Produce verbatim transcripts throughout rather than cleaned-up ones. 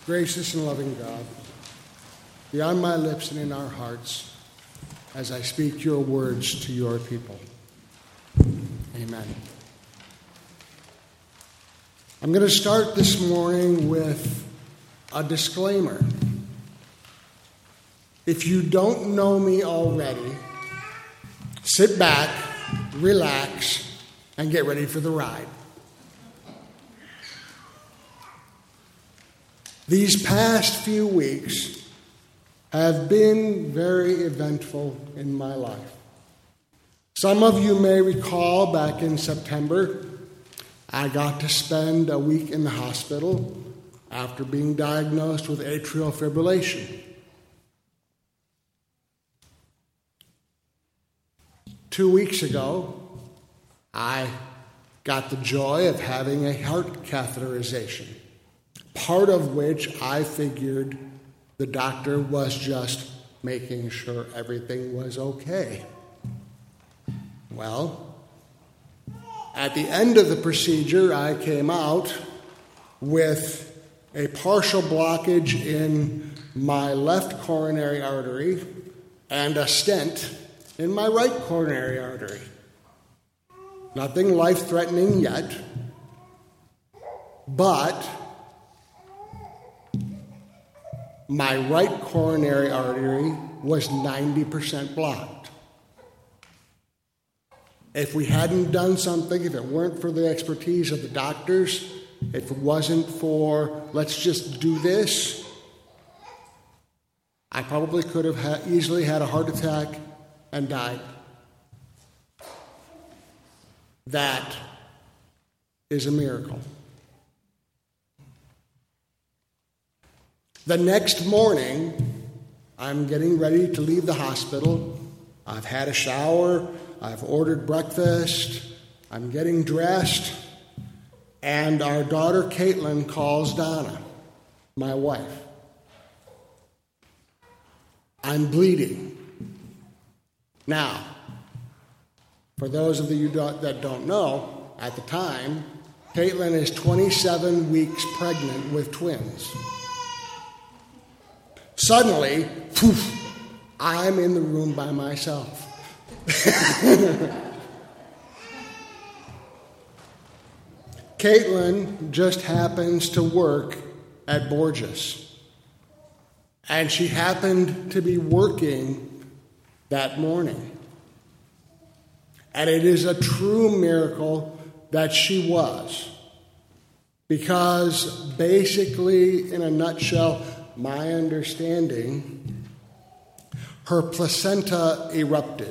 Gracious and loving God, be on my lips and in our hearts as I speak your words to your people. Amen. I'm going to start this morning with a disclaimer. If you don't know me already, sit back, relax, and get ready for the ride. These past few weeks have been very eventful in my life. Some of you may recall back in September, I got to spend a week in the hospital after being diagnosed with atrial fibrillation. Two weeks ago, I got the joy of having a heart catheterization, part of which I figured the doctor was just making sure everything was okay. Well, at the end of the procedure, I came out with a partial blockage in my left coronary artery and a stent in my right coronary artery. Nothing life-threatening yet, but my right coronary artery was ninety percent blocked. If we hadn't done something, if it weren't for the expertise of the doctors, if it wasn't for, let's just do this, I probably could have ha- easily had a heart attack and died. That is a miracle. The next morning, I'm getting ready to leave the hospital. I've had a shower. I've ordered breakfast. I'm getting dressed. And our daughter, Caitlin, calls Donna, my wife. I'm bleeding. Now, for those of you that don't know, at the time, Caitlin is twenty-seven weeks pregnant with twins. Suddenly, poof, I'm in the room by myself. Caitlin just happens to work at Borges. And she happened to be working that morning. And it is a true miracle that she was. Because basically, in a nutshell, my understanding, her placenta erupted.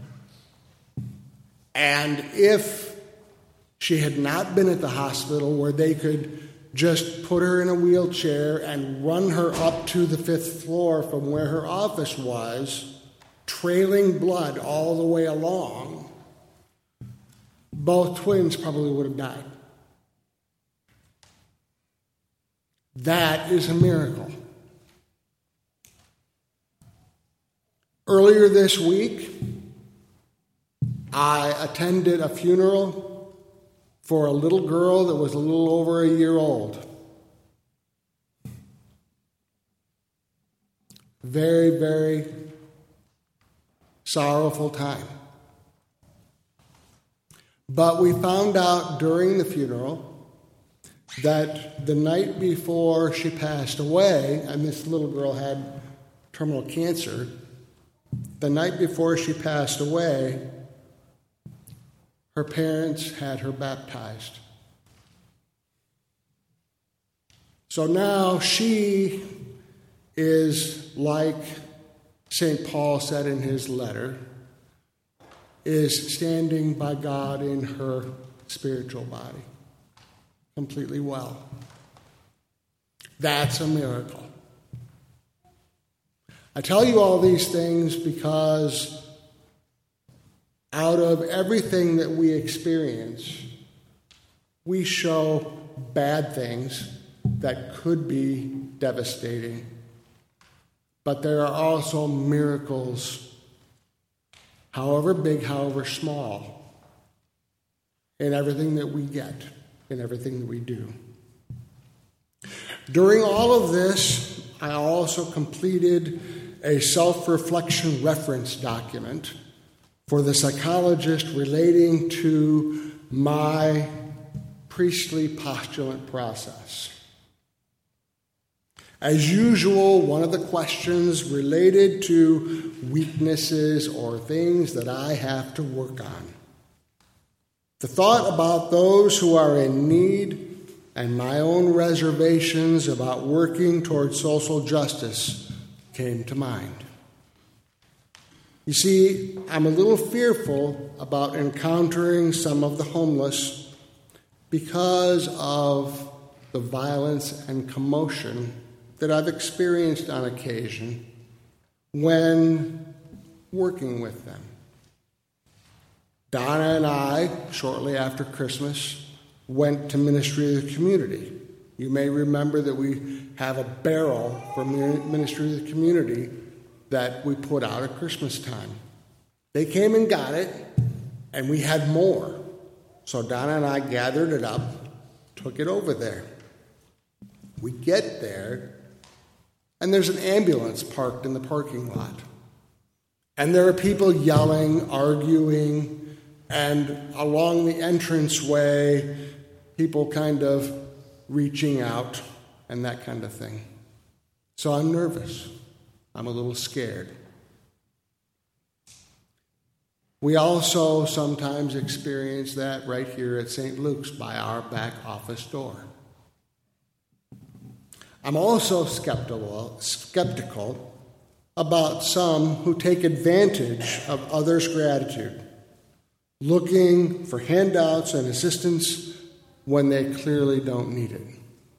And if she had not been at the hospital where they could just put her in a wheelchair and run her up to the fifth floor from where her office was, trailing blood all the way along, both twins probably would have died. That is a miracle. Earlier this week, I attended a funeral for a little girl that was a little over a year old. Very, very sorrowful time. But we found out during the funeral that the night before she passed away, and this little girl had terminal cancer, the night before she passed away, her parents had her baptized. So now she is, like Saint Paul said in his letter, is standing by God in her spiritual body, completely well. That's a miracle. I tell you all these things because out of everything that we experience, we show bad things that could be devastating. But there are also miracles, however big, however small, in everything that we get, in everything that we do. During all of this, I also completed a self-reflection reference document for the psychologist relating to my priestly postulant process. As usual, one of the questions related to weaknesses or things that I have to work on. The thought about those who are in need and my own reservations about working toward social justice came to mind. You see, I'm a little fearful about encountering some of the homeless because of the violence and commotion that I've experienced on occasion when working with them. Donna and I, shortly after Christmas, went to Ministry of the Community. You may remember that we have a barrel for Ministry of the Community that we put out at Christmas time. They came and got it, and we had more. So Donna and I gathered it up, took it over there. We get there, and there's an ambulance parked in the parking lot. And there are people yelling, arguing, and along the entranceway, people kind of reaching out and that kind of thing. So I'm nervous. I'm a little scared. We also sometimes experience that right here at Saint Luke's by our back office door. I'm also skeptical, skeptical about some who take advantage of others' gratitude, looking for handouts and assistance when they clearly don't need it.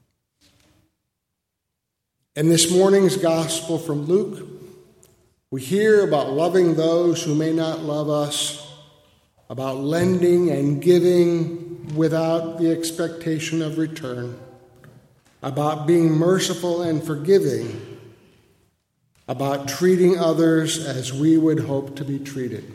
In this morning's gospel from Luke, we hear about loving those who may not love us, about lending and giving without the expectation of return, about being merciful and forgiving, about treating others as we would hope to be treated.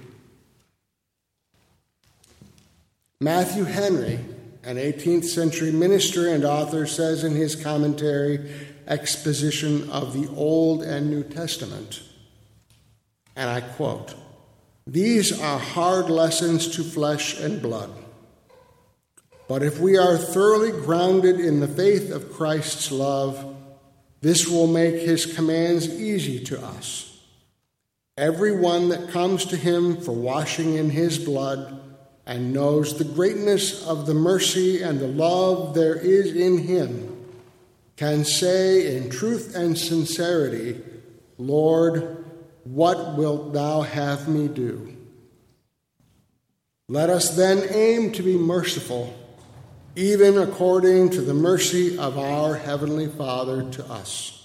Matthew Henry, an eighteenth century minister and author, says in his commentary, Exposition of the Old and New Testament, and I quote, "These are hard lessons to flesh and blood. But if we are thoroughly grounded in the faith of Christ's love, this will make his commands easy to us. Everyone that comes to him for washing in his blood and knows the greatness of the mercy and the love there is in him can say in truth and sincerity, 'Lord, what wilt thou have me do?' Let us then aim to be merciful, even according to the mercy of our Heavenly Father to us."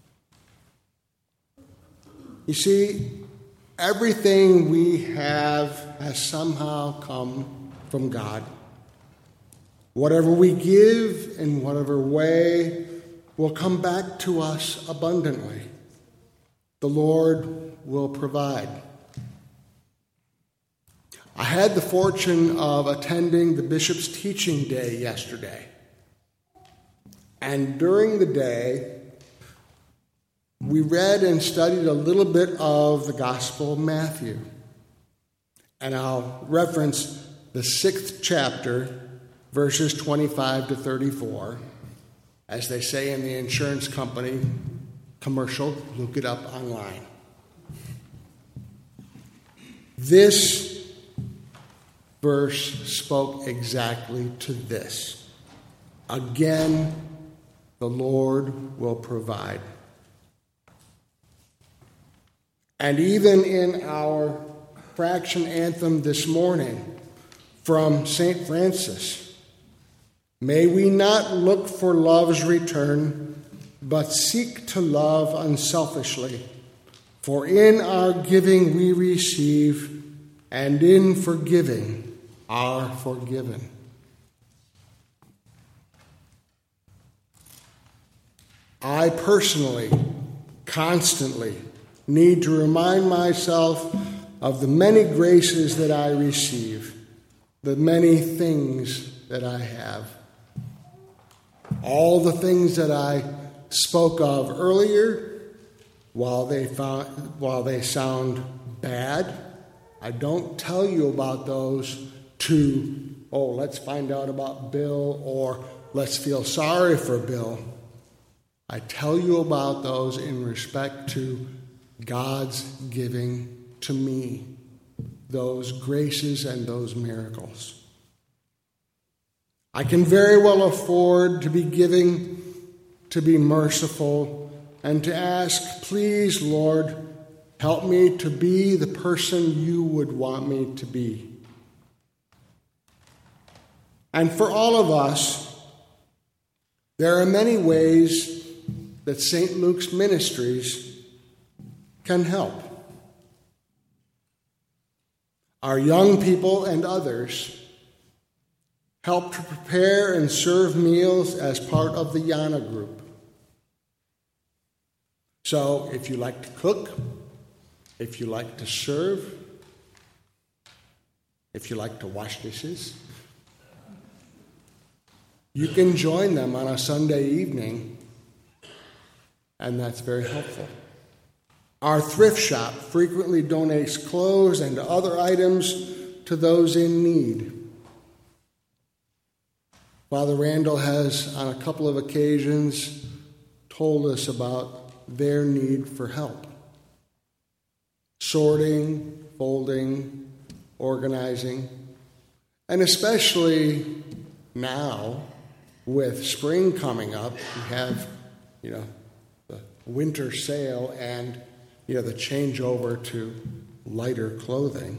You see, everything we have has somehow come from God. Whatever we give in whatever way will come back to us abundantly. The Lord will provide. I had the fortune of attending the Bishop's Teaching Day yesterday. And during the day, we read and studied a little bit of the Gospel of Matthew. And I'll reference the sixth chapter, verses twenty-five to thirty-four. As they say in the insurance company commercial, look it up online. This verse spoke exactly to this. Again, the Lord will provide. And even in our fraction anthem this morning from Saint Francis, may we not look for love's return, but seek to love unselfishly. For in our giving we receive, and in forgiving are forgiven. I personally, constantly, need to remind myself of the many graces that I receive, the many things that I have. All the things that I spoke of earlier, while they found, while they sound bad, I don't tell you about those to, oh, let's find out about Bill, or let's feel sorry for Bill. I tell you about those in respect to God's giving to me those graces and those miracles. I can very well afford to be giving, to be merciful, and to ask, please, Lord, help me to be the person you would want me to be. And for all of us, there are many ways that Saint Luke's ministries can help. Our young people and others help to prepare and serve meals as part of the Yana group. So if you like to cook, if you like to serve, if you like to wash dishes, you can join them on a Sunday evening, and that's very helpful. Our thrift shop frequently donates clothes and other items to those in need. Father Randall has, on a couple of occasions, told us about their need for help. Sorting, folding, organizing, and especially now, with spring coming up, we have, you know, the winter sale and, you know, the changeover to lighter clothing.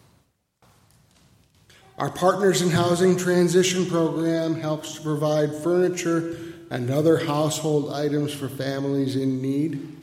Our Partners in Housing Transition Program helps to provide furniture and other household items for families in need.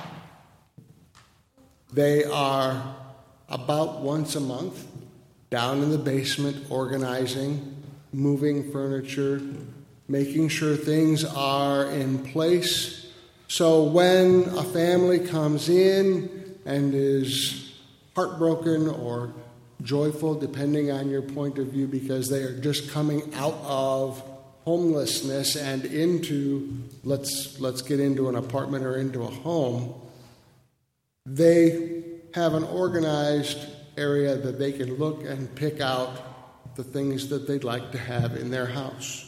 They are about once a month down in the basement organizing, moving furniture, making sure things are in place. So when a family comes in and is heartbroken or joyful, depending on your point of view, because they are just coming out of homelessness and into, let's let's get into an apartment or into a home, they have an organized area that they can look and pick out the things that they'd like to have in their house.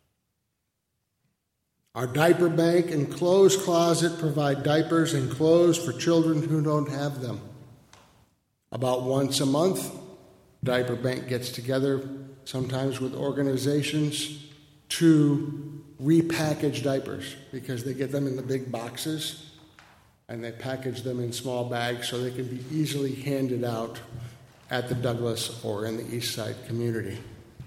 Our diaper bank and clothes closet provide diapers and clothes for children who don't have them. About once a month, Diaper Bank gets together, sometimes with organizations, to repackage diapers because they get them in the big boxes and they package them in small bags so they can be easily handed out at the Douglas or in the East Side community.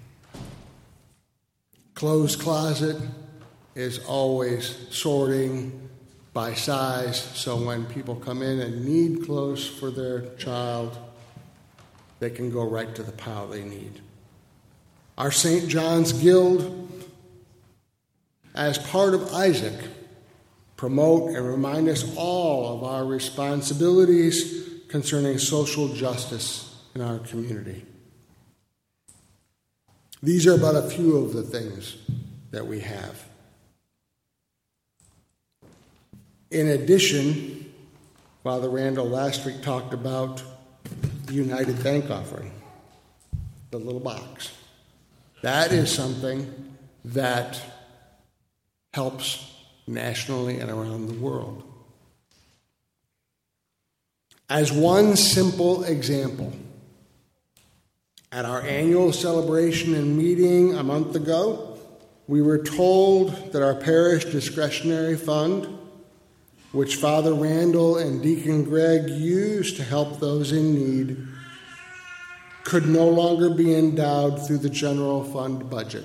Clothes closet is always sorting by size, so when people come in and need clothes for their child, they can go right to the pile they need. Our Saint John's Guild, as part of Isaac, promote and remind us all of our responsibilities concerning social justice in our community. These are but a few of the things that we have. In addition, Father Randall last week talked about the United Thank Offering, the little box. That is something that helps nationally and around the world. As one simple example, at our annual celebration and meeting a month ago, we were told that our parish discretionary fund, which Father Randall and Deacon Greg used to help those in need, could no longer be endowed through the general fund budget.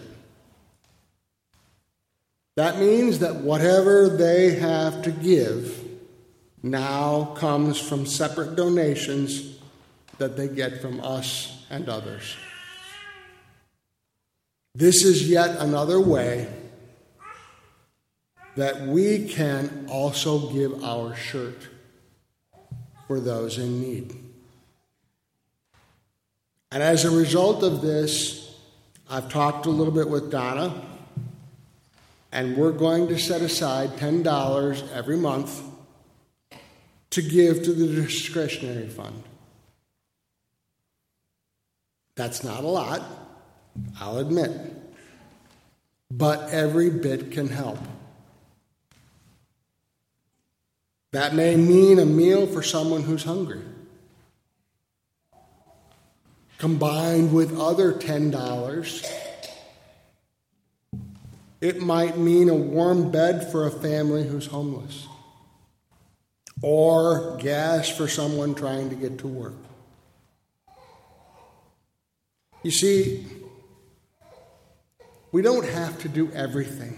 That means that whatever they have to give now comes from separate donations that they get from us and others. This is yet another way that we can also give our shirt for those in need. And as a result of this, I've talked a little bit with Donna, And we're going to set aside ten dollars every month to give to the discretionary fund. That's not a lot, I'll admit. But every bit can help. That may mean a meal for someone who's hungry, combined with other ten dollars. It might mean a warm bed for a family who's homeless, or gas for someone trying to get to work. You see, we don't have to do everything.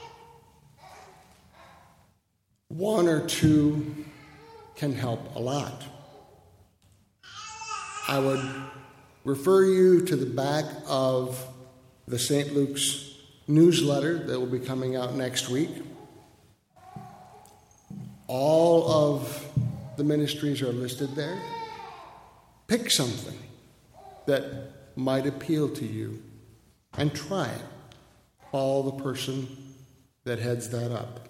One or two can help a lot. I would refer you to the back of the Saint Luke's newsletter that will be coming out next week. All of the ministries are listed there. Pick something that might appeal to you and try it. Follow the person that heads that up.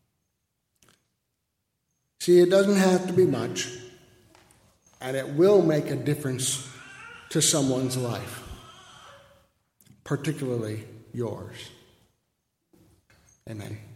See, it doesn't have to be much, and it will make a difference to someone's life, particularly yours. Amen.